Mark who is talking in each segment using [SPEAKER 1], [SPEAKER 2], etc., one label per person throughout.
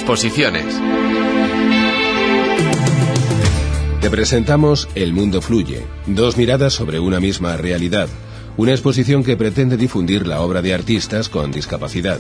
[SPEAKER 1] exposiciones.
[SPEAKER 2] Te presentamos El mundo fluye, dos miradas sobre una misma realidad, una exposición que pretende difundir la obra de artistas con discapacidad.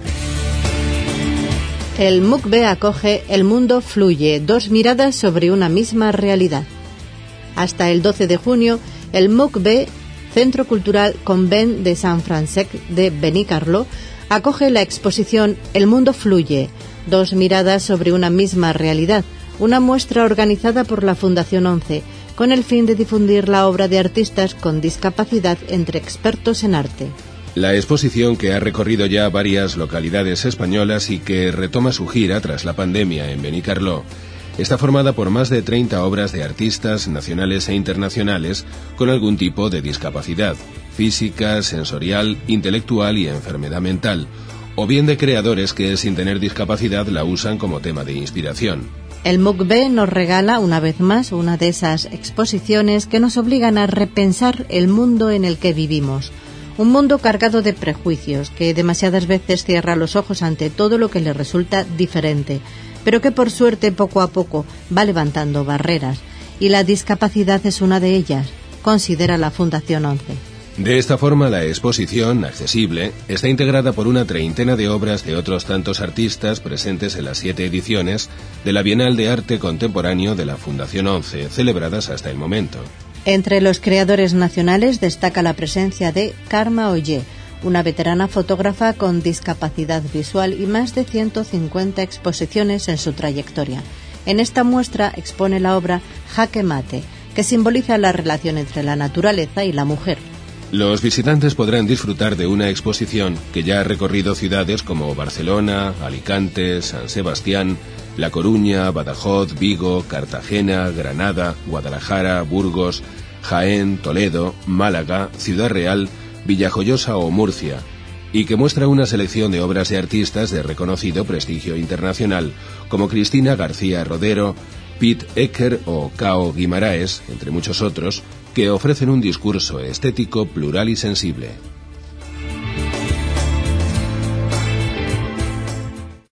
[SPEAKER 3] El MUCB acoge El mundo fluye, dos miradas sobre una misma realidad. Hasta el 12 de junio, el MUCB, Centro Cultural Convent de Sant Francesc de Benicarló, acoge la exposición El mundo fluye, dos miradas sobre una misma realidad, una muestra organizada por la Fundación 11, con el fin de difundir la obra de artistas con discapacidad entre expertos en arte.
[SPEAKER 2] La exposición, que ha recorrido ya varias localidades españolas y que retoma su gira tras la pandemia en Benicarló, está formada por más de 30 obras de artistas nacionales e internacionales con algún tipo de discapacidad, física, sensorial, intelectual y enfermedad mental, o bien de creadores que sin tener discapacidad la usan como tema de inspiración.
[SPEAKER 3] El MUCB nos regala una vez más una de esas exposiciones que nos obligan a repensar el mundo en el que vivimos. Un mundo cargado de prejuicios, que demasiadas veces cierra los ojos ante todo lo que le resulta diferente, pero que por suerte poco a poco va levantando barreras, y la discapacidad es una de ellas, considera la Fundación 11.
[SPEAKER 2] De esta forma, la exposición, accesible, está integrada por una treintena de obras de otros tantos artistas presentes en las 7 ediciones de la Bienal de Arte Contemporáneo de la Fundación 11, celebradas hasta el momento.
[SPEAKER 3] Entre los creadores nacionales destaca la presencia de Carme Oller, una veterana fotógrafa con discapacidad visual y más de 150 exposiciones en su trayectoria. En esta muestra expone la obra Jaque Mate, que simboliza la relación entre la naturaleza y la mujer.
[SPEAKER 2] Los visitantes podrán disfrutar de una exposición que ya ha recorrido ciudades como Barcelona, Alicante, San Sebastián, La Coruña, Badajoz, Vigo, Cartagena, Granada, Guadalajara, Burgos, Jaén, Toledo, Málaga, Ciudad Real, Villajoyosa o Murcia, y que muestra una selección de obras de artistas de reconocido prestigio internacional, como Cristina García Rodero, Pete Ecker o Cao Guimaraes, entre muchos otros, que ofrecen un discurso estético, plural y sensible.